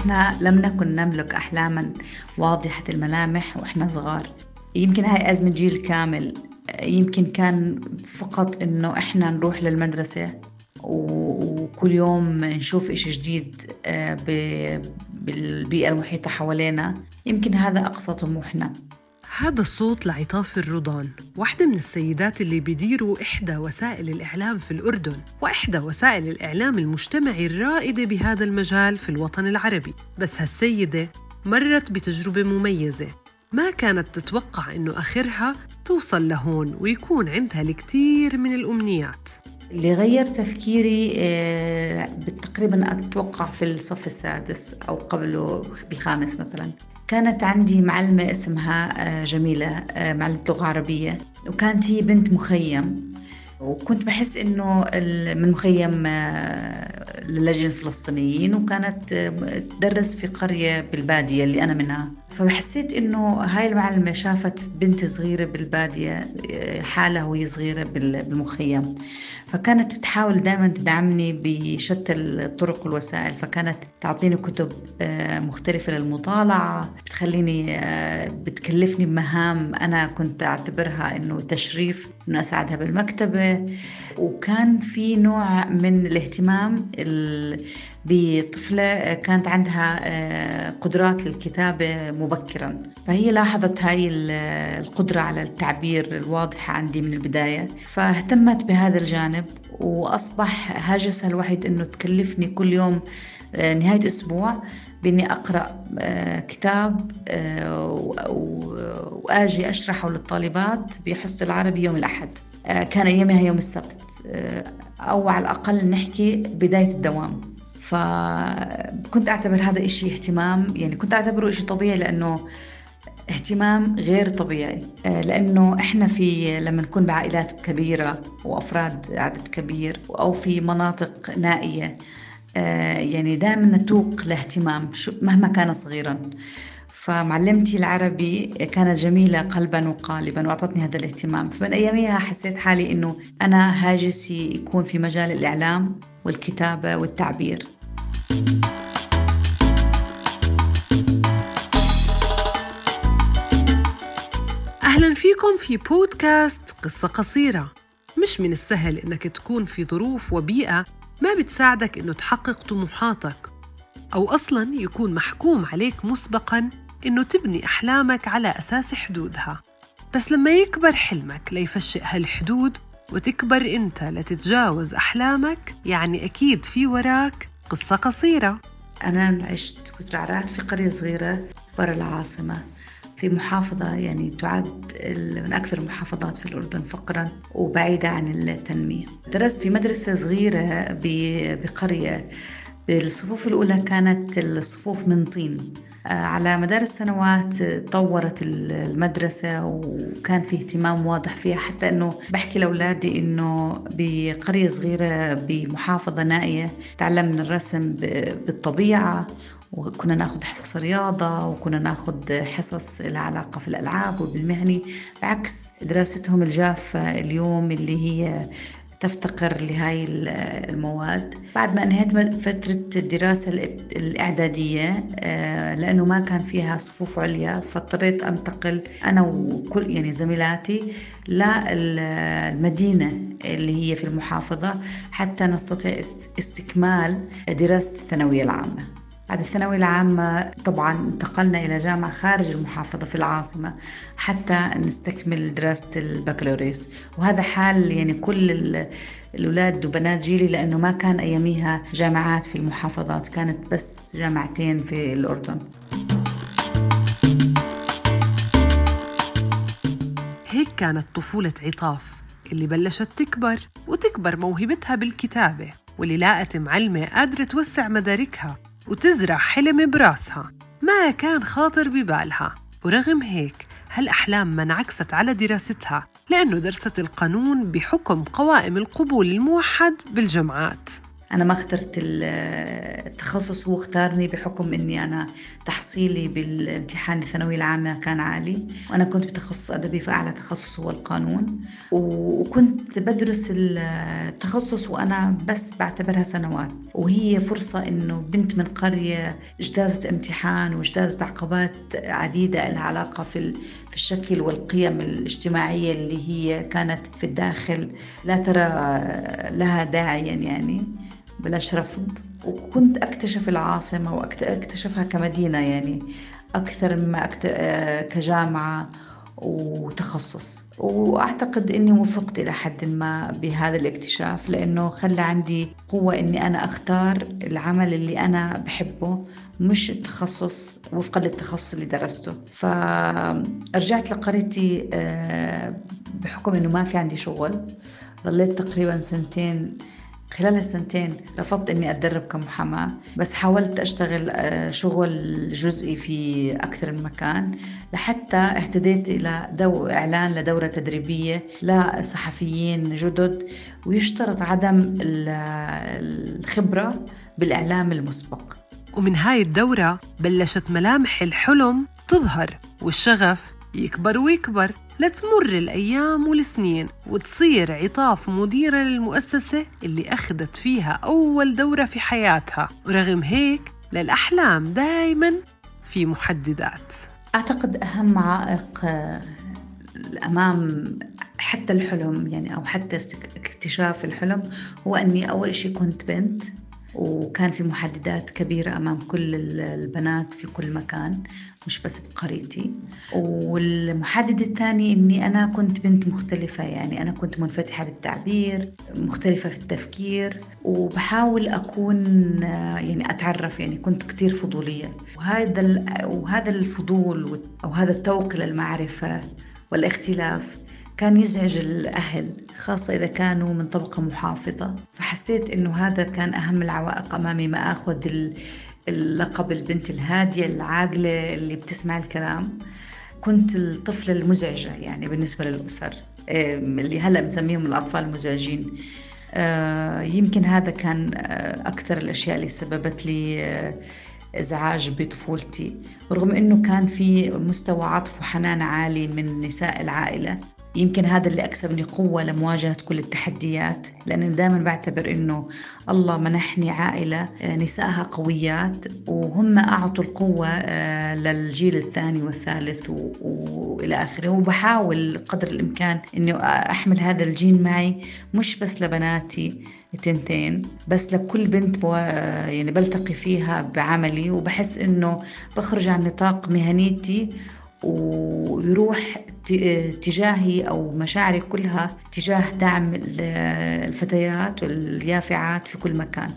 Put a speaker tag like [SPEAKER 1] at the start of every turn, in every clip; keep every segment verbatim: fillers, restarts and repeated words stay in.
[SPEAKER 1] إحنا لم نكن نملك أحلاما واضحة الملامح وإحنا صغار. يمكن هاي أزمة جيل كامل. يمكن كان فقط إنه إحنا نروح للمدرسة وكل يوم نشوف إشي جديد بالبيئة المحيطة حوالينا. يمكن هذا أقصى طموحنا.
[SPEAKER 2] هذا الصوت لعطاف الرضان، واحدة من السيدات اللي بيديروا إحدى وسائل الإعلام في الأردن، وإحدى وسائل الإعلام المجتمعي الرائدة بهذا المجال في الوطن العربي. بس هالسيدة مرت بتجربة مميزة، ما كانت تتوقع إنه آخرها توصل لهون ويكون عندها الكثير من الأمنيات.
[SPEAKER 1] اللي غير تفكيري تقريباً أتوقع في الصف السادس أو قبله بالخامس مثلاً. كانت عندي معلمة اسمها جميلة، معلمة لغة عربية، وكانت هي بنت مخيم، وكنت بحس إنه من مخيم للجنة الفلسطينيين، وكانت تدرس في قرية بالبادية اللي أنا منها. فحسيت إنه هاي المعلمة شافت بنت صغيرة بالبادية حالها وهي صغيرة بالمخيم، فكانت تحاول دائما تدعمني بشتى الطرق والوسائل. فكانت تعطيني كتب مختلفة للمطالعة، بتخليني بتكلفني بمهام أنا كنت أعتبرها إنه تشريف إنه أساعدها بالمكتبة. وكان في نوع من الاهتمام بطفلة كانت عندها قدرات للكتابة مبكراً، فهي لاحظت هاي القدرة على التعبير الواضحة عندي من البداية، فاهتمت بهذا الجانب. وأصبح هاجسها الوحيد إنه تكلفني كل يوم نهاية أسبوع بإني أقرأ كتاب وآجي أشرحه للطالبات بحصة العربي يوم الأحد. كان أيامها يوم السبت، أو على الأقل نحكي بداية الدوام. فكنت أعتبر هذا إشي اهتمام، يعني كنت أعتبره إشي طبيعي، لأنه اهتمام غير طبيعي. لأنه إحنا في لما نكون بعائلات كبيرة وأفراد عدد كبير أو في مناطق نائية، يعني دائما نتوق لاهتمام مهما كان صغيرا. فمعلمتي العربي كانت جميلة قلبا وقالبا وأعطتني هذا الاهتمام. فمن أيامها حسيت حالي إنه أنا هاجسي يكون في مجال الإعلام والكتابة والتعبير.
[SPEAKER 2] أهلا فيكم في بودكاست قصة قصيرة. مش من السهل إنك تكون في ظروف وبيئة ما بتساعدك إنه تحقق طموحاتك، أو أصلاً يكون محكوم عليك مسبقاً إنه تبني أحلامك على أساس حدودها. بس لما يكبر حلمك ليفشئ هالحدود وتكبر أنت لتتجاوز أحلامك، يعني أكيد في وراك قصة قصيرة.
[SPEAKER 1] أنا عشت وترعرعت في قرية صغيرة برا العاصمة، في محافظة يعني تعد من أكثر المحافظات في الأردن فقراً وبعيدة عن التنمية. درست في مدرسة صغيرة بقرية. بالصفوف الأولى كانت الصفوف من طين. على مدار السنوات طورت المدرسة وكان في اهتمام واضح فيها، حتى أنه بحكي لأولادي أنه بقرية صغيرة بمحافظة نائية تعلمنا الرسم بالطبيعة، وكنا ناخد حصص رياضة، وكنا ناخد حصص العلاقة في الألعاب وبالمهني، بعكس دراستهم الجافة اليوم اللي هي تفتقر لهاي المواد. بعد ما انهيت فترة الدراسة الإعدادية، لأنه ما كان فيها صفوف عليا، فاضطريت أنتقل أنا وكل يعني زميلاتي للمدينة اللي هي في المحافظة حتى نستطيع استكمال دراسة الثانوية العامة. بعد الثانوية العامة طبعاً انتقلنا إلى جامعة خارج المحافظة في العاصمة حتى نستكمل دراسة البكالوريوس. وهذا حال يعني كل الأولاد وبنات جيلي، لأنه ما كان أياميها جامعات في المحافظات، كانت بس جامعتين في الأردن.
[SPEAKER 2] هيك كانت طفولة عطاف اللي بلشت تكبر وتكبر موهبتها بالكتابة، واللي لاقت معلمة قادرة توسع مداركها وتزرع حلم براسها ما كان خاطر ببالها. ورغم هيك هالأحلام ما انعكست على دراستها، لأنه درست القانون بحكم قوائم القبول الموحد بالجامعات.
[SPEAKER 1] أنا ما اخترت التخصص، هو اختارني بحكم أني أنا تحصيلي بالامتحان الثانوي العامة كان عالي، وأنا كنت بتخصص أدبي، فأعلى تخصص هو القانون، وكنت بدرس التخصص وأنا بس بعتبرها سنوات، وهي فرصة أنه بنت من قرية اجتازت امتحان واجتازت عقبات عديدة لها علاقة في في الشكل والقيم الاجتماعية اللي هي كانت في الداخل لا ترى لها داعيا يعني بلاش رفض. وكنت أكتشف العاصمة وأكتشفها كمدينة يعني أكثر مما أكت... كجامعة وتخصص. وأعتقد أني وفقت إلى حد ما بهذا الاكتشاف، لأنه خلى عندي قوة أني أنا أختار العمل اللي أنا بحبه مش التخصص وفقا للتخصص اللي درسته. فرجعت لقريتي بحكم أنه ما في عندي شغل، ظليت تقريبا سنتين. خلال هالسنتين رفضت أني أتدرب كمحاماة، بس حاولت أشتغل شغل جزئي في أكثر من مكان، لحتى اهتديت إلى دو إعلان لدورة تدريبية لصحفيين جدد، ويشترط عدم الخبرة بالإعلام المسبق.
[SPEAKER 2] ومن هاي الدورة بلشت ملامح الحلم تظهر والشغف يكبر ويكبر، لتمر الأيام والسنين وتصير عطاف مديرة للمؤسسة اللي أخذت فيها أول دورة في حياتها. ورغم هيك للأحلام دايماً في محددات.
[SPEAKER 1] أعتقد أهم عائق أمام حتى الحلم يعني أو حتى اكتشاف الحلم هو أني أول شيء كنت بنت، وكان في محددات كبيرة أمام كل البنات في كل مكان مش بس بقريتي. والمحدد الثاني أني أنا كنت بنت مختلفة، يعني أنا كنت منفتحة بالتعبير، مختلفة في التفكير، وبحاول أكون يعني أتعرف، يعني كنت كتير فضولية. وهذا وهذا الفضول أو هذا التوق للمعرفة والاختلاف كان يزعج الأهل، خاصة إذا كانوا من طبقة محافظة. فحسيت إنه هذا كان أهم العوائق أمامي، ما أخذ اللقب البنت الهادية العاقلة اللي بتسمع الكلام. كنت الطفلة المزعجة يعني بالنسبة للأسر، اللي هلأ بنسميهم الأطفال المزعجين. يمكن هذا كان أكثر الأشياء اللي سببت لي إزعاج بطفولتي، ورغم أنه كان في مستوى عطف وحنان عالي من نساء العائلة. يمكن هذا اللي أكسبني قوة لمواجهة كل التحديات، لأن دائما بعتبر أنه الله منحني عائلة نسائها قويات، وهم أعطوا القوة للجيل الثاني والثالث وإلى آخره. وبحاول قدر الإمكان أنه أحمل هذا الجين معي، مش بس لبناتي تنتين، بس لكل بنت يعني بلتقي فيها بعملي، وبحس أنه بخرج عن نطاق مهنيتي ويروح تجاهي أو مشاعري كلها تجاه دعم الفتيات واليافعات في كل مكان.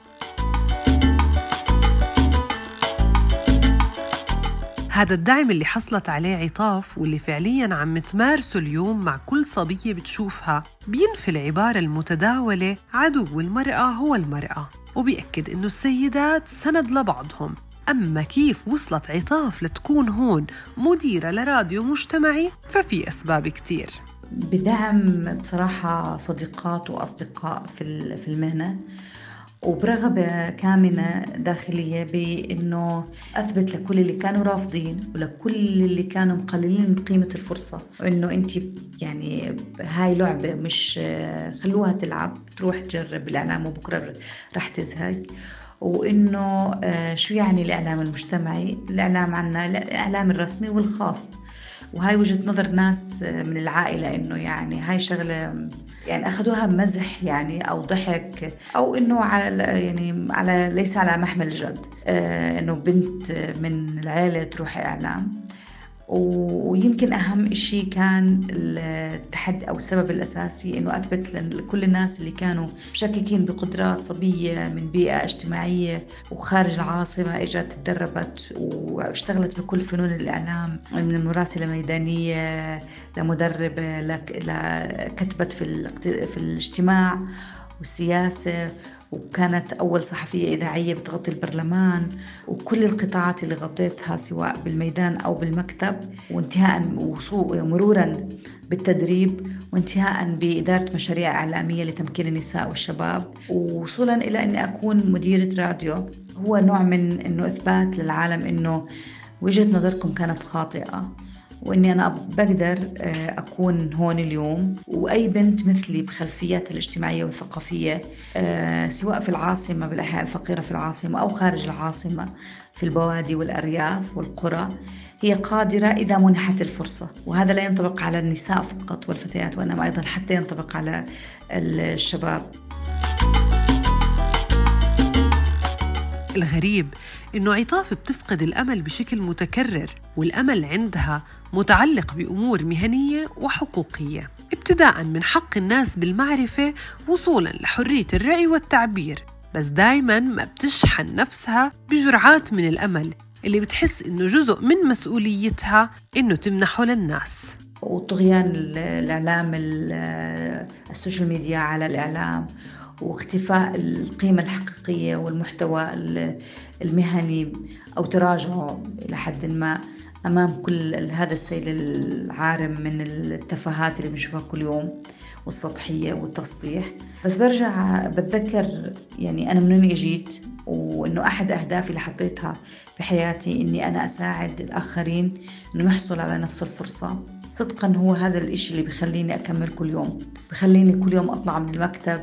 [SPEAKER 2] هذا الدعم اللي حصلت عليه عطاف واللي فعلياً عم تمارسه اليوم مع كل صبية بتشوفها بينفي العبارة المتداولة عدو المرأة هو المرأة، وبيأكد إنه السيدات سند لبعضهم. أما كيف وصلت عطاف لتكون هون مديرة لراديو مجتمعي ففي أسباب كتير.
[SPEAKER 1] بدعم بصراحة صديقات وأصدقاء في في المهنة، وبرغبة كامنة داخلية بأنه أثبت لكل اللي كانوا رافضين ولكل اللي كانوا مقللين من قيمة الفرصة، وأنه أنت يعني هاي لعبة مش خلوها تلعب، تروح تجرب الإعلام وبكرة رح تزهق. وإنه شو يعني الإعلام المجتمعي؟ الإعلام عنا الإعلام الرسمي والخاص، وهاي وجهة نظر ناس من العائلة، إنه يعني هاي شغلة يعني أخذوها مزح يعني أو ضحك، أو إنه على يعني على ليس على محمل جد، آه إنه بنت من العائلة تروح إعلام. ويمكن أهم إشي كان التحدي أو السبب الأساسي إنه أثبت لكل الناس اللي كانوا مشككين بقدرات صبية من بيئة اجتماعية وخارج العاصمة إجت تدربت واشتغلت بكل فنون الإعلام، من مراسلة ميدانية لمدربة لكتبت في في الاجتماع والسياسة، وكانت أول صحفية إذاعية بتغطي البرلمان، وكل القطاعات اللي غطيتها سواء بالميدان أو بالمكتب، وانتهاء ومرورا بالتدريب وانتهاء بإدارة مشاريع إعلامية لتمكين النساء والشباب، ووصولا إلى أني أكون مديرة راديو. هو نوع من أنه إثبات للعالم أنه وجهة نظركم كانت خاطئة، وإني أنا بقدر أكون هون اليوم، وأي بنت مثلي بخلفياتها الاجتماعية والثقافية سواء في العاصمة بالأحياء الفقيرة في العاصمة أو خارج العاصمة في البوادي والأرياف والقرى، هي قادرة إذا منحت الفرصة. وهذا لا ينطبق على النساء فقط والفتيات، وإنما أيضا حتى ينطبق على الشباب.
[SPEAKER 2] الغريب إنه عطاف بتفقد الأمل بشكل متكرر، والأمل عندها متعلق بأمور مهنية وحقوقية، ابتداءً من حق الناس بالمعرفة وصولاً لحرية الرأي والتعبير. بس دايماً ما بتشحن نفسها بجرعات من الأمل اللي بتحس إنه جزء من مسؤوليتها إنه تمنحه للناس.
[SPEAKER 1] وطغيان الإعلام، السوشيال ميديا على الإعلام، واختفاء القيمة الحقيقية والمحتوى المهني أو تراجعه إلى حد ما أمام كل هذا السيل العارم من التفاهات اللي بنشوفها كل يوم والسطحية والتسطيح. بس برجع بتذكر يعني أنا من وين جيت، وإنه أحد أهدافي اللي حطيتها في حياتي إني أنا أساعد الآخرين إنه يحصل على نفس الفرصة. صدقاً هو هذا الإشي اللي بخليني أكمل كل يوم، بخليني كل يوم أطلع من المكتب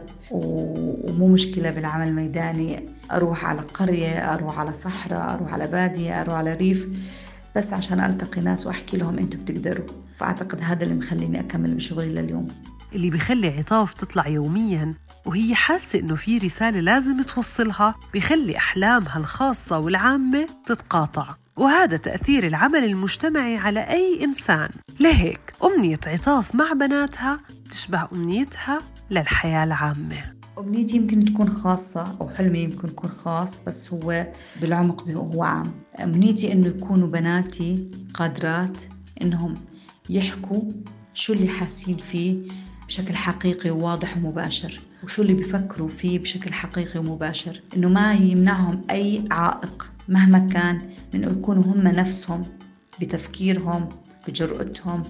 [SPEAKER 1] ومو مشكلة بالعمل الميداني، أروح على قرية، أروح على صحراء، أروح على بادية، أروح على ريف، بس عشان ألتقي ناس وأحكي لهم أنتوا بتقدروا. فأعتقد هذا اللي مخليني أكمل بشغلي لليوم،
[SPEAKER 2] اللي بيخلي عطاف تطلع يومياً وهي حاسة إنه في رسالة لازم توصلها، بيخلي أحلامها الخاصة والعامة تتقاطع. وهذا تأثير العمل المجتمعي على أي إنسان. لهيك أمنية عطاف مع بناتها تشبه أمنيتها للحياة العامة.
[SPEAKER 1] أمنيتي يمكن تكون خاصة أو حلمي يمكن يكون خاص، بس هو بالعمق هو عام. أمنيتي إنه يكونوا بناتي قادرات إنهم يحكوا شو اللي حاسين فيه بشكل حقيقي وواضح ومباشر، وشو اللي بيفكروا فيه بشكل حقيقي ومباشر، إنه ما يمنعهم أي عائق مهما كان من أن يكونوا هم نفسهم بتفكيرهم، بجرأتهم،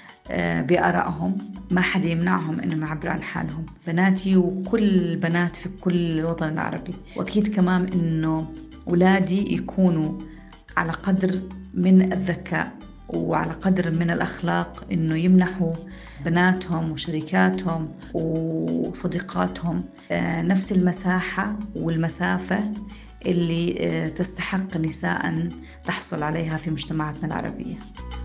[SPEAKER 1] بآرائهم. ما حدا يمنعهم إنهم يعبروا عن حالهم. بناتي وكل البنات في كل الوطن العربي، وأكيد كمان إنه أولادي يكونوا على قدر من الذكاء وعلى قدر من الأخلاق إنه يمنحوا بناتهم وشريكاتهم وصديقاتهم نفس المساحة والمسافة اللي تستحق نساء تحصل عليها في مجتمعاتنا العربية.